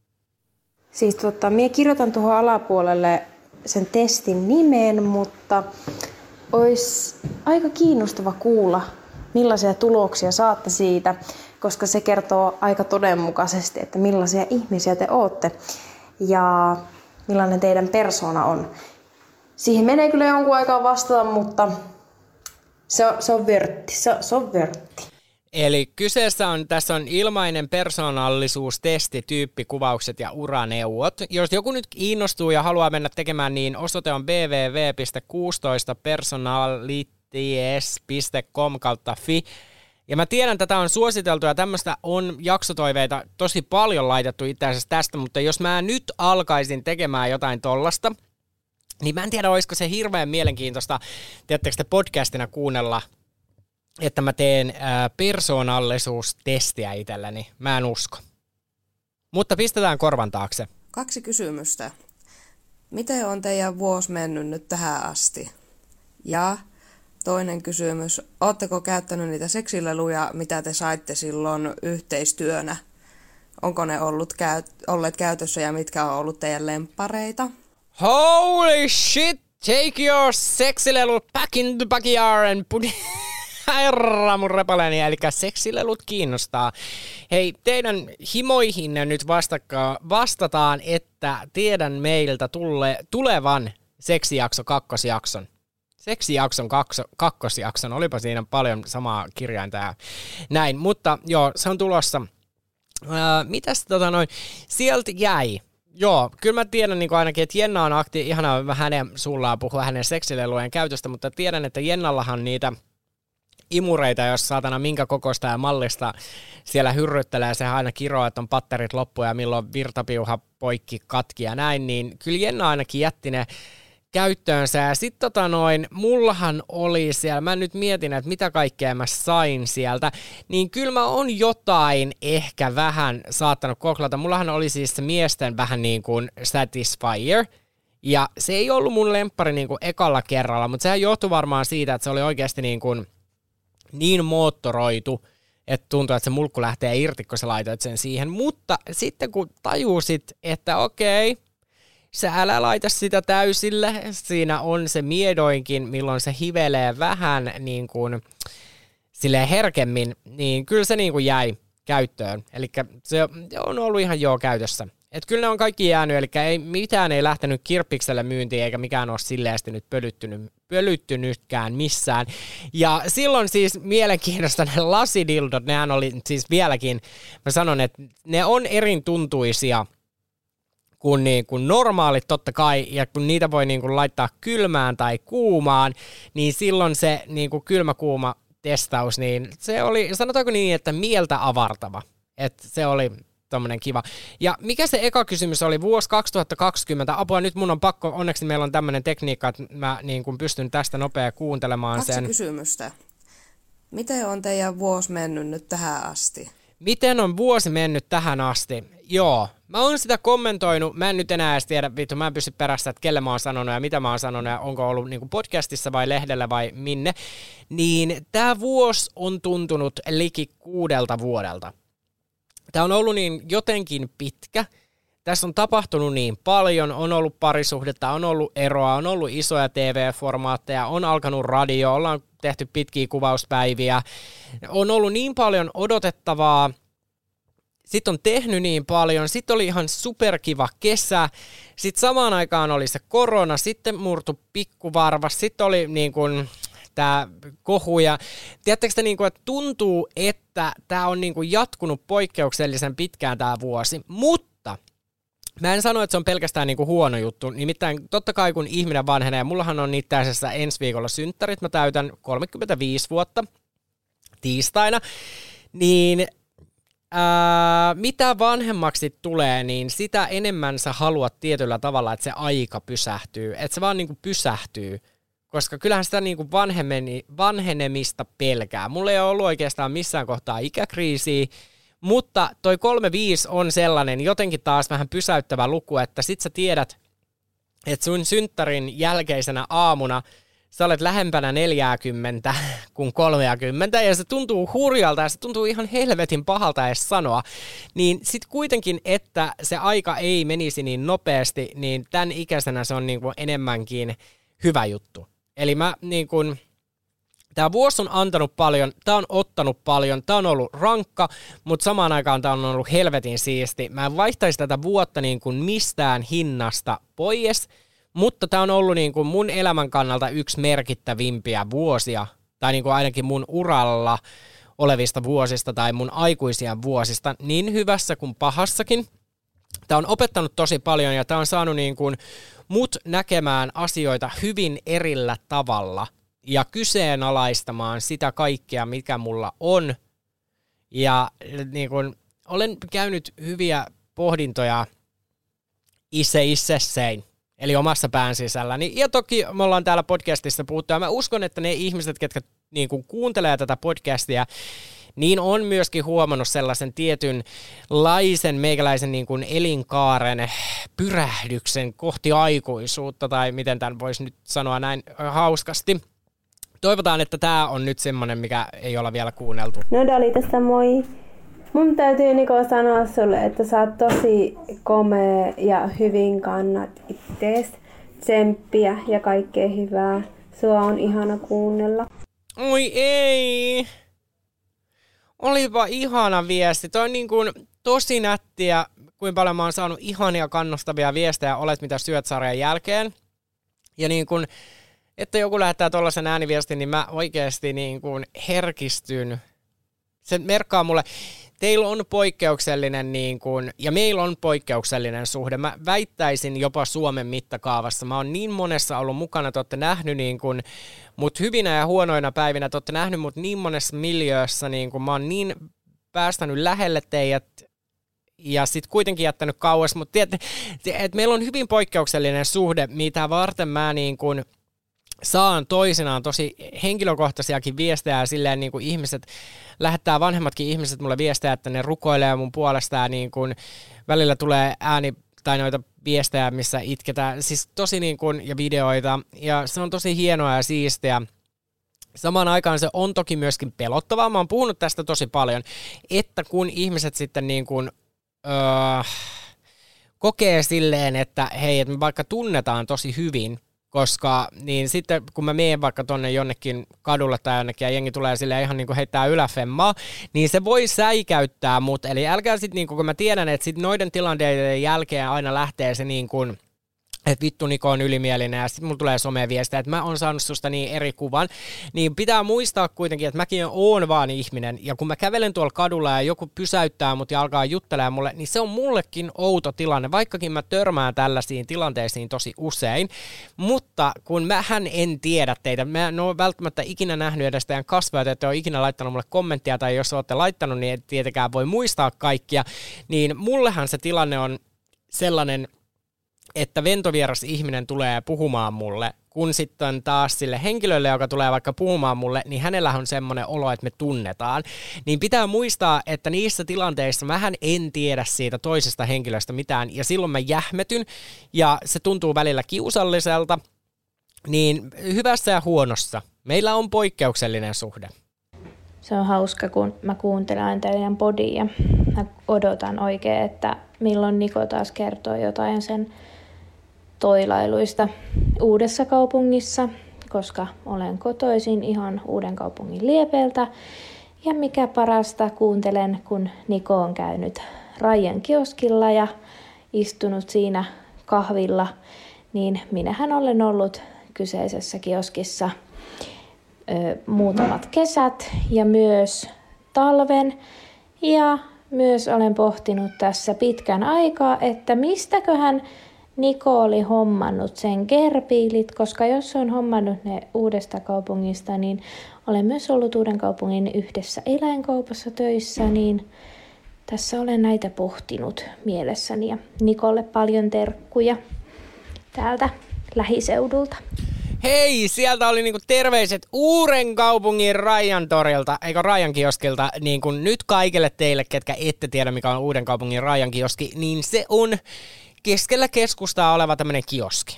Siis tota, minä kirjoitan tuohon alapuolelle sen testin nimen, mutta olisi aika kiinnostava kuulla, millaisia tuloksia saatte siitä, koska se kertoo aika todenmukaisesti, että millaisia ihmisiä te ootte ja millainen teidän persona on. Siihen menee kyllä jonkun aikaa vastata, mutta se on, se on vörtti, se, se on vörtti. Eli kyseessä on, tässä on ilmainen persoonallisuustesti, tyyppikuvaukset ja uraneuvot. Jos joku nyt kiinnostuu ja haluaa mennä tekemään, niin osoite on double-u double-u double-u piste kuusitoista personalities piste com kautta fi. Ja mä tiedän, että tätä on suositeltu ja tämmöistä on jaksotoiveita tosi paljon laitettu itse asiassa tästä, mutta jos mä nyt alkaisin tekemään jotain tollasta, niin mä en tiedä, olisiko se hirveän mielenkiintoista, tiedättekö te podcastina kuunnella, että mä teen ää, persoonallisuustestiä itselleni. Mä en usko. Mutta pistetään korvan taakse. Kaksi kysymystä. Miten on teidän vuosi mennyt nyt tähän asti? Ja toinen kysymys. Ootteko käyttänyt niitä seksileluja, mitä te saitte silloin yhteistyönä? Onko ne ollut käy- olleet käytössä ja mitkä on ollut teidän lemppareita? Holy shit! Take your seksilelut back in the backyard and put it... Herra mun repaleeni, eli seksilelut kiinnostaa. Hei, teidän himoihinne nyt vastakka, vastataan, että tiedän meiltä tulle, tulevan seksijakso kakkosjakson. Seksijakson kakso, kakkosjakson, olipa siinä paljon samaa kirjainta ja näin, mutta joo, se on tulossa. Ää, mitäs tota noin, sieltä jäi. Joo, kyllä mä tiedän niin ainakin, että Jenna on akti, ihanaa hänen suullaan puhua hänen seksilelujen käytöstä, mutta tiedän, että Jennallahan niitä imureita, jos saatana minkä kokoista ja mallista siellä hyrryttelee, se aina kiroaa, että on patterit loppu ja milloin virtapiuha poikki katki ja näin, niin kyllä Jenna ainakin jätti ne käyttöönsä. Ja sit tota noin, mullahan oli siellä, mä nyt mietin, että mitä kaikkea mä sain sieltä, niin kyllä mä oon jotain ehkä vähän saattanut koklata. Mullahan oli siis se miesten vähän niin kuin Satisfyer, ja se ei ollut mun lemppari niin kuin ekalla kerralla, mutta sehän johtui varmaan siitä, että se oli oikeasti niin kuin niin moottoroitu, että tuntuu, että se mulkku lähtee irti, kun sä laitoit sen siihen. Mutta sitten kun tajusit, että okei, sä älä laita sitä täysille, siinä on se miedoinkin, milloin se hivelee vähän niin kuin silleen herkemmin, niin kyllä se niin kuin jäi käyttöön. Eli se on ollut ihan joo käytössä. Että kyllä ne on kaikki jäänyt, eli ei, mitään ei lähtenyt kirppikselle myyntiin, eikä mikään ole silleesti nyt pölyttynyt, pölyttynytkään missään. Ja silloin siis mielenkiintoista ne lasidildot, nehän oli siis vieläkin, mä sanon, että ne on erin tuntuisia kuin, niin, kuin normaalit totta kai, ja kun niitä voi niin kuin laittaa kylmään tai kuumaan, niin silloin se niin kuin kylmä-kuuma testaus, niin se oli, sanotaanko niin, että mieltä avartava, että se oli tommonen kiva. Ja mikä se eka kysymys oli? Vuosi kaksituhattakaksikymmentä. Apua, nyt mun on pakko, onneksi meillä on tämmönen tekniikka, että mä niin kun pystyn tästä nopea kuuntelemaan Kaksi sen. Kaksi kysymystä. Miten on teidän vuosi mennyt nyt tähän asti? Miten on vuosi mennyt tähän asti? Joo, mä oon sitä kommentoinut, mä en nyt enää edes tiedä, vittu, mä en pysy perässä, että kelle mä oon sanonut ja mitä mä oon sanonut ja onko ollut niin kuin podcastissa vai lehdellä vai minne. Niin tää vuosi on tuntunut liki kuudelta vuodelta. Tämä on ollut niin jotenkin pitkä. tässä on tapahtunut niin paljon, on ollut parisuhdetta, on ollut eroa, on ollut isoja T V-formaatteja, on alkanut radio, ollaan tehty pitkiä kuvauspäiviä, on ollut niin paljon odotettavaa, sitten on tehnyt niin paljon, sitten oli ihan superkiva kesä, sitten samaan aikaan oli se korona, sitten murtu pikkuvarvas, sitten oli niin kuin tämä kohu ja tiedättekö te, niin kuin, että tuntuu, että tämä on niin kuin jatkunut poikkeuksellisen pitkään tämä vuosi, mutta mä en sano, että se on pelkästään niin kuin huono juttu, nimittäin totta kai kun ihminen vanhenee, mullahan on itse asiassa ensi viikolla synttärit, mä täytän kolmekymmentäviisi vuotta tiistaina, niin Ää, mitä vanhemmaksi tulee, niin sitä enemmän sä haluat tietyllä tavalla, että se aika pysähtyy, että se vaan niin kuin pysähtyy, koska kyllähän sitä niin kuin vanhenemista pelkää. Mulla ei ole ollut oikeastaan missään kohtaa ikäkriisiä, mutta toi kolmekymmentäviisi on sellainen jotenkin taas vähän pysäyttävä luku, että sit sä tiedät, että sun synttärin jälkeisenä aamuna sä olet lähempänä neljäkymmentä kuin kolmekymmentä ja se tuntuu hurjalta ja se tuntuu ihan helvetin pahalta edes sanoa. Niin sit kuitenkin, että se aika ei menisi niin nopeasti, niin tämän ikäisenä se on niin kuin enemmänkin hyvä juttu. Eli mä niin kuin, tää vuosi on antanut paljon, tää on ottanut paljon, tää on ollut rankka, mutta samaan aikaan tää on ollut helvetin siisti. Mä en vaihtaisi tätä vuotta niin kuin mistään hinnasta pois. Mutta tämä on ollut niin kuin mun elämän kannalta yksi merkittävimpiä vuosia, tai niin kuin ainakin mun uralla olevista vuosista tai mun aikuisia vuosista, niin hyvässä kuin pahassakin. Tämä on opettanut tosi paljon ja tämä on saanut niin kuin mut näkemään asioita hyvin erillä tavalla ja kyseenalaistamaan sitä kaikkea, mikä mulla on. Ja niin kuin olen käynyt hyviä pohdintoja itse itsessäin. Eli omassa pään sisälläni. Ja toki me ollaan täällä podcastissa puhuttu, ja mä uskon, että ne ihmiset, ketkä niin kuin kuuntelee tätä podcastia, niin on myöskin huomannut sellaisen tietynlaisen meikäläisen niin kuin elinkaaren pyrähdyksen kohti aikuisuutta, tai miten tämän voisi nyt sanoa näin hauskasti. Toivotaan, että tämä on nyt semmoinen, mikä ei olla vielä kuunneltu. No Dali tässä moi. Mun täytyy Niko sanoa sulle, että sä oot tosi komea ja hyvin kannat ittees. Tsemppiä ja kaikkea hyvää. Sua on ihana kuunnella. Oi ei! Olipa ihana viesti. Toi on niin kuin tosi nättiä, kuinka paljon mä oon saanut ihania kannustavia viestejä Olet mitä syöt -sarjan jälkeen. Ja niin kuin, että joku lähettää tollaisen ääniviestin, niin mä oikeasti niin kuin herkistyn. Se merkkaa mulle. Teillä on poikkeuksellinen, niin kuin, ja meillä on poikkeuksellinen suhde. Mä väittäisin jopa Suomen mittakaavassa. Mä oon niin monessa ollut mukana, te olette nähnyt niin kuin, mut hyvinä ja huonoina päivinä, te olette nähnyt mut niin monessa miljöössä, niin kuin, mä oon niin päästänyt lähelle teidät ja sit kuitenkin jättänyt kauas, mutta tiedätte, että meillä on hyvin poikkeuksellinen suhde, mitä varten mä niin kuin saan toisinaan tosi henkilökohtaisiakin viestejä silleen niin kuin ihmiset, lähettää vanhemmatkin ihmiset mulle viestejä, että ne rukoilee mun puolesta ja niin kuin välillä tulee ääni tai noita viestejä, missä itketään, siis tosi niin kuin, ja videoita ja se on tosi hienoa ja siistiä. Samaan aikaan se on toki myöskin pelottavaa, mä oon puhunut tästä tosi paljon, että kun ihmiset sitten niin kuin, öö, kokee silleen, että hei, että me vaikka tunnetaan tosi hyvin, koska niin sitten kun mä menen vaikka tonne jonnekin kadulle tai jonnekin ja jengi tulee silleen ihan niin kuin heittää yläfemmaa, niin se voi säikäyttää mut. Eli älkää sitten niin kuin, kun mä tiedän, että sit noiden tilanteiden jälkeen aina lähtee se niin kuin, että vittu Niko on ylimielinen ja sitten mulla tulee someviestiä, että mä oon saanut susta niin eri kuvan, niin pitää muistaa kuitenkin, että mäkin oon vaan ihminen ja kun mä kävelen tuolla kadulla ja joku pysäyttää mut ja alkaa juttelemaan mulle, niin se on mullekin outo tilanne, vaikkakin mä törmään tällaisiin tilanteisiin tosi usein, mutta kun mähän en tiedä teitä, mä en ole välttämättä ikinä nähnyt edes teidän kasvoja, että ole ikinä laittanut mulle kommenttia tai jos olette laittanut, niin et tietenkään voi muistaa kaikkia, niin mullehan se tilanne on sellainen, että ventovieras ihminen tulee puhumaan mulle, kun sitten taas sille henkilölle, joka tulee vaikka puhumaan mulle, niin hänellä on semmoinen olo, että me tunnetaan. Niin pitää muistaa, että niissä tilanteissa mähän en tiedä siitä toisesta henkilöstä mitään, ja silloin mä jähmetyn, ja se tuntuu välillä kiusalliselta, niin hyvässä ja huonossa. Meillä on poikkeuksellinen suhde. Se on hauska, kun mä kuuntelen teidän podia. Mä odotan oikein, että milloin Niko taas kertoo jotain sen toilailuista Uudessa Kaupungissa, koska olen kotoisin ihan Uudenkaupungin liepeiltä. Ja mikä parasta, kuuntelen, kun Niko on käynyt Raijan kioskilla ja istunut siinä kahvilla, niin minähän olen ollut kyseisessä kioskissa ö, muutamat kesät ja myös talven. Ja myös olen pohtinut tässä pitkän aikaa, että mistäköhän Niko oli hommannut sen gerbiilit, koska jos on hommannut ne Uudesta Kaupungista, niin olen myös ollut Uudenkaupungin yhdessä eläinkaupassa töissä, niin tässä olen näitä pohtinut mielessäni ja Nikolle paljon terkkuja täältä lähiseudulta. Hei, sieltä oli niinku terveiset Uudenkaupungin Raijan torilta, eikö Raijan kioskilta, niin kuin nyt kaikille teille, ketkä ette tiedä mikä on Uudenkaupungin Raijan kioski, niin se on keskellä keskustaa oleva tämmöinen kioski.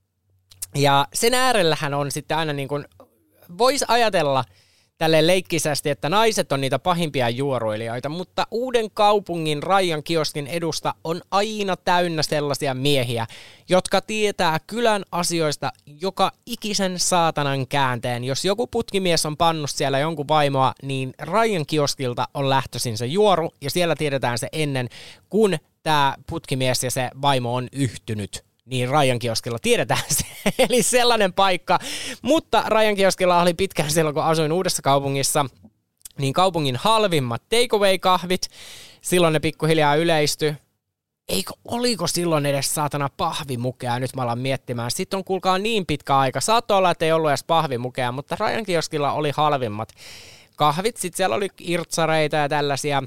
Ja sen äärellähän on sitten aina niin kuin, voisi ajatella tälleen leikkisästi, että naiset on niitä pahimpia juoruilijoita, mutta Uudenkaupungin Raijan kioskin edusta on aina täynnä sellaisia miehiä, jotka tietää kylän asioista joka ikisen saatanan käänteen. Jos joku putkimies on pannut siellä jonkun vaimoa, niin Raijan kioskilta on lähtöisin se juoru, ja siellä tiedetään se ennen, kun tämä putkimies ja se vaimo on yhtynyt, niin Raijan kioskilla tiedetään se. Eli sellainen paikka. Mutta Raijan kioskilla oli pitkään silloin, kun asuin Uudessa Kaupungissa, niin kaupungin halvimmat takeaway-kahvit. Silloin ne pikkuhiljaa yleistyi. Eikö, oliko silloin edes saatana pahvimukea? Nyt mä alan miettimään. Sitten on kuulkaa niin pitkä aika. Saattoi olla, että ei ollut edes pahvimukea, mutta Raijan kioskilla oli halvimmat kahvit. Sitten siellä oli irtsareita ja tällaisia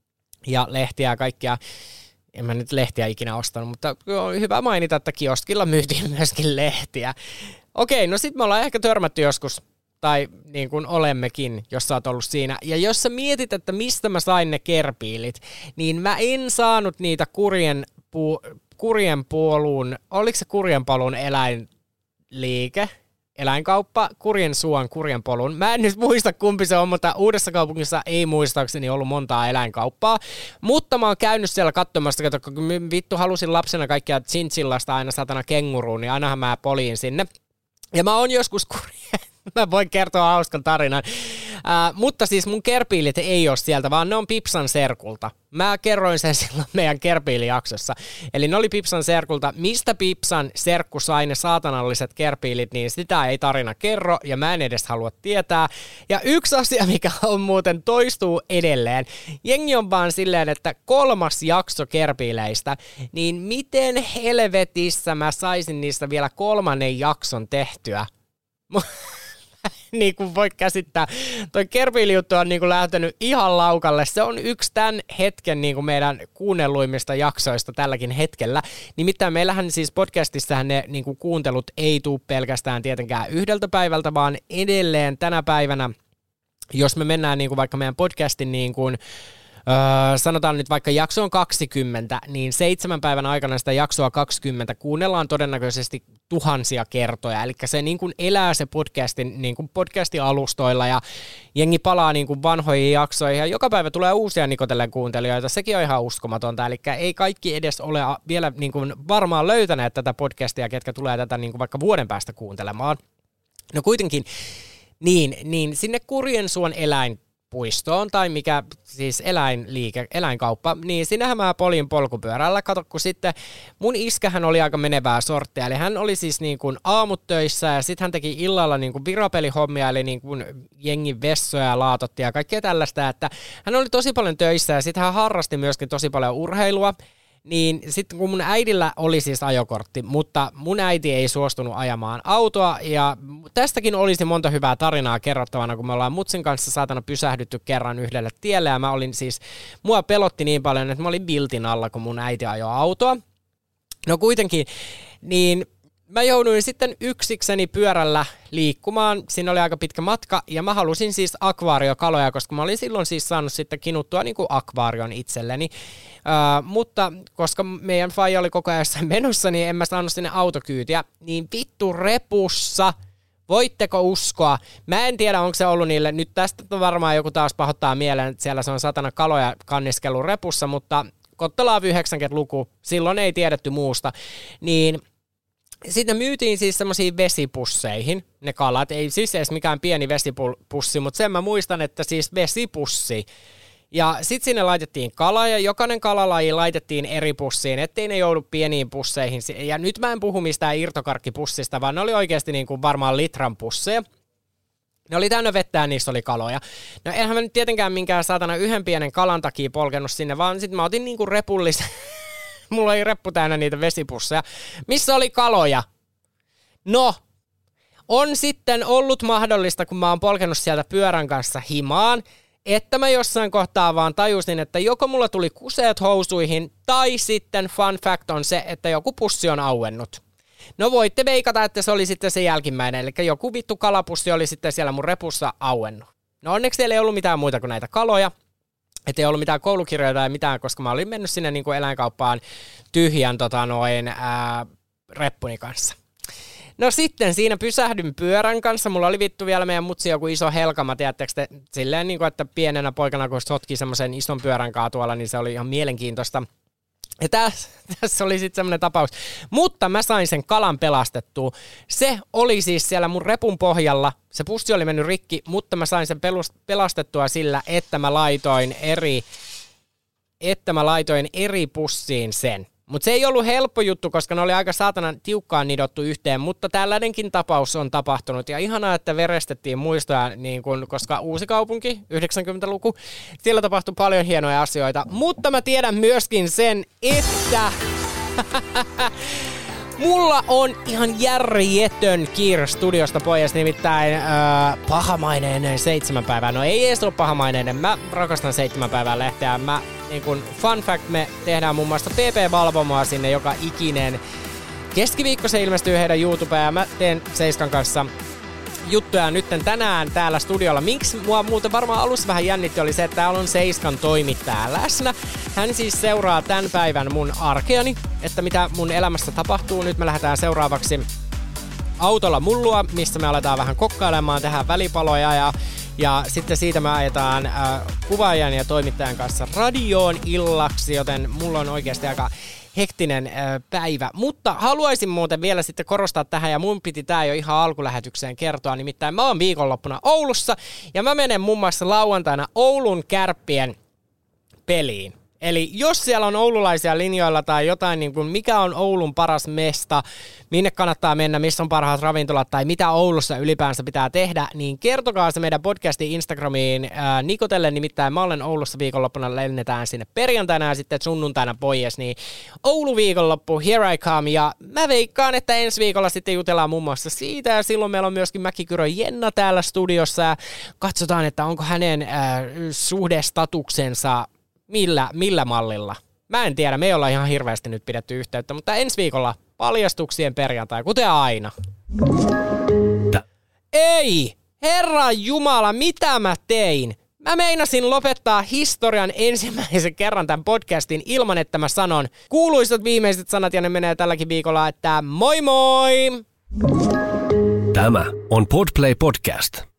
ja lehtiä ja kaikkia. En mä nyt lehtiä ikinä ostanut, mutta on hyvä mainita, että kioskilla myytiin myöskin lehtiä. Okei, no sit me ollaan ehkä törmätty joskus, tai niin kuin olemmekin, jos sä oot ollut siinä. Ja jos sä mietit, että mistä mä sain ne kerpiilit, niin mä en saanut niitä kurjen, pu- kurjen puoluun, oliko se kurjen paluun eläinliike? Eläinkauppa, kurjen suon, kurjen polun. Mä en nyt muista kumpi se on, mutta Uudessa Kaupungissa ei muistaakseni ollut montaa eläinkauppaa. Mutta mä oon käynyt siellä katsomassa, että kun vittu halusin lapsena kaikkia chinchillasta aina satana kenguruun, niin ainahan mä poliin sinne. Ja mä oon joskus kurjen. Mä voin kertoa hauskan tarinan. Uh, mutta siis mun kerpiilit ei ole sieltä, vaan ne on Pipsan serkulta. Mä kerroin sen silloin meidän kerpiilijaksossa. Eli ne oli Pipsan serkulta. Mistä Pipsan serkku sai ne saatanalliset kerpiilit, niin sitä ei tarina kerro, ja mä en edes halua tietää. Ja yksi asia, mikä on muuten toistuu edelleen. Jengi on vaan silleen, että kolmas jakso kerpiileistä, niin miten helvetissä mä saisin niistä vielä kolmannen jakson tehtyä? Niin kuin voit käsittää. Toi kerpiilijuttu on niin kuin lähtenyt ihan laukalle. Se on yksi tämän hetken niin kuin meidän kuunnelluimmista jaksoista tälläkin hetkellä. Nimittäin meillähän siis podcastissahan ne niin kuin kuuntelut ei tule pelkästään tietenkään yhdeltä päivältä, vaan edelleen tänä päivänä, jos me mennään niin kuin vaikka meidän podcastin niin kuin Öö, sanotaan nyt vaikka jakso on kaksikymmentä, niin seitsemän päivän aikana sitä jaksoa kaksikymmentä kuunnellaan todennäköisesti tuhansia kertoja. Eli se niin kuin elää se podcastin, niin kuin podcastin alustoilla ja jengi palaa niin kuin vanhoihin jaksoihin ja joka päivä tulee uusia Nikotellen kuuntelijoita. Sekin on ihan uskomatonta. Eli ei kaikki edes ole vielä niin kuin varmaan löytäneet tätä podcastia, ketkä tulee tätä niin kuin vaikka vuoden päästä kuuntelemaan. No kuitenkin, niin, niin sinne Kurjensuon eläin puistoon tai mikä siis eläinliike, eläinkauppa, niin sinähän mä polin polkupyörällä. Kato, kun sitten mun iskähän oli aika menevää sorttia, eli hän oli siis niin kuin aamut töissä ja sitten hän teki illalla niin kuin virapelihommia, eli niin kuin jengin vessoja ja laatotti ja kaikkea tällaista, että hän oli tosi paljon töissä ja sitten hän harrasti myöskin tosi paljon urheilua. Niin sitten kun mun äidillä oli siis ajokortti, mutta mun äiti ei suostunut ajamaan autoa ja tästäkin olisi monta hyvää tarinaa kerrottavana, kun me ollaan mutsin kanssa saatana pysähdytty kerran yhdelle tielle ja mä olin siis, mua pelotti niin paljon, että mä olin biltin alla, kun mun äiti ajoi autoa. No kuitenkin, niin mä jouduin sitten yksikseni pyörällä liikkumaan, siinä oli aika pitkä matka ja mä halusin siis akvaariokaloja, koska mä olin silloin siis saanut sitten kinuttua niin kuin akvaarion itselleni, uh, mutta koska meidän faija oli koko ajan jossain menossa, niin en mä saanut sinne autokyytiä, niin vittu repussa, voitteko uskoa, mä en tiedä onko se ollut niille, nyt tästä varmaan joku taas pahoittaa mieleen, että siellä se on satana kaloja kanniskellut repussa, mutta Kottalaavi yhdeksänkymmentäluku, silloin ei tiedetty muusta, niin sitten myytiin siis semmoisiin vesipusseihin ne kalat, ei siis edes mikään pieni vesipussi, mutta sen mä muistan, että siis vesipussi. Ja sitten sinne laitettiin kala ja jokainen kalalaji laitettiin eri pussiin, ettei ne joudu pieniin pusseihin. Ja nyt mä en puhu mistään irtokarkkipussista, vaan ne oli oikeasti niin kuin varmaan litran pusseja. Ne oli täynnä vettä ja niissä oli kaloja. No enhän mä nyt tietenkään minkään saatana yhden pienen kalan takia polkenut sinne, vaan sitten mä otin niinku repullisen. Mulla oli reppu täynnä niitä vesipusseja. Missä oli kaloja? No, on sitten ollut mahdollista, kun mä oon polkenut sieltä pyörän kanssa himaan, että mä jossain kohtaa vaan tajusin, että joko mulla tuli kuseet housuihin, tai sitten fun fact on se, että joku pussi on auennut. No voitte veikata, että se oli sitten se jälkimmäinen, eli joku vittu kalapussi oli sitten siellä mun repussa auennut. No onneksi siellä ei ollut mitään muita kuin näitä kaloja, ettei ollut mitään koulukirjoja tai mitään, koska mä olin mennyt sinne niin kuin eläinkauppaan tyhjän tota noin, ää, reppuni kanssa. No sitten siinä pysähdyn pyörän kanssa. Mulla oli vittu vielä meidän mutsi joku iso helkama, tiedättekö te, silleen niin kuin, että pienenä poikana kun sotki semmoisen ison pyörän kaa tuolla, niin se oli ihan mielenkiintoista. Ja tässä, tässä oli sitten semmoinen tapaus. Mutta mä sain sen kalan pelastettua. Se oli siis siellä mun repun pohjalla. Se pussi oli mennyt rikki, mutta mä sain sen pelastettua sillä, että mä laitoin eri, että mä laitoin eri pussiin sen. Mutta se ei ollut helppo juttu, koska ne oli aika saatanan tiukkaan nidottu yhteen, mutta tällainenkin tapaus on tapahtunut. Ja ihanaa, että verestettiin muistoja, niin kun, koska Uusikaupunki, yhdeksänkymmentäluku, siellä tapahtui paljon hienoja asioita. Mutta mä tiedän myöskin sen, että mulla on ihan järjetön kiire studiosta pois, nimittäin äh, pahamainen seitsemän päivää. No ei edes ole pahamainen, mä rakastan seitsemän päivää lehteä. Mä, niin kun, fun fact, me tehdään muun muassa P P-valvomaa sinne joka ikinen keskiviikko. Se ilmestyy heidän YouTubeen ja mä teen Seiskan kanssa juttuja nytten tänään täällä studiolla. Miksi mua muuten varmaan alussa vähän jännitti oli se, että täällä on Seiskan toimittaja läsnä. Hän siis seuraa tämän päivän mun arkeani, että mitä mun elämässä tapahtuu. Nyt me lähdetään seuraavaksi autolla mullua, missä me aletaan vähän kokkailemaan, tehdään välipaloja ja, ja sitten siitä me ajetaan äh, kuvaajan ja toimittajan kanssa radioon illaksi, joten mulla on oikeasti aika hektinen äh, päivä. Mutta haluaisin muuten vielä sitten korostaa tähän, ja mun piti tää jo ihan alkulähetykseen kertoa, nimittäin mä oon viikonloppuna Oulussa, ja mä menen muun muassa lauantaina Oulun Kärppien peliin. Eli jos siellä on oululaisia linjoilla tai jotain, niin kuin mikä on Oulun paras mesta, minne kannattaa mennä, missä on parhaat ravintolat tai mitä Oulussa ylipäänsä pitää tehdä, niin kertokaa se meidän podcastin Instagramiin ää, Nikotelle, nimittäin mä olen Oulussa viikonloppuna, lennetään sinne perjantaina ja sitten sunnuntaina pois, niin Oulu viikonloppu, here I come, ja mä veikkaan, että ensi viikolla sitten jutellaan muun muassa siitä, ja silloin meillä on myöskin Mäkikyrön Jenna täällä studiossa, ja katsotaan, että onko hänen ää, suhdestatuksensa Millä, millä mallilla? Mä en tiedä, me ei olla ihan hirveästi nyt pidetty yhteyttä, mutta ensi viikolla paljastuksien perjantai, kuten aina. Tä. Ei! Herran Jumala, mitä mä tein? Mä meinasin lopettaa historian ensimmäisen kerran tämän podcastin ilman, että mä sanon kuuluisat viimeiset sanat, ja ne menee tälläkin viikolla, että moi moi! Tämä on Podplay Podcast.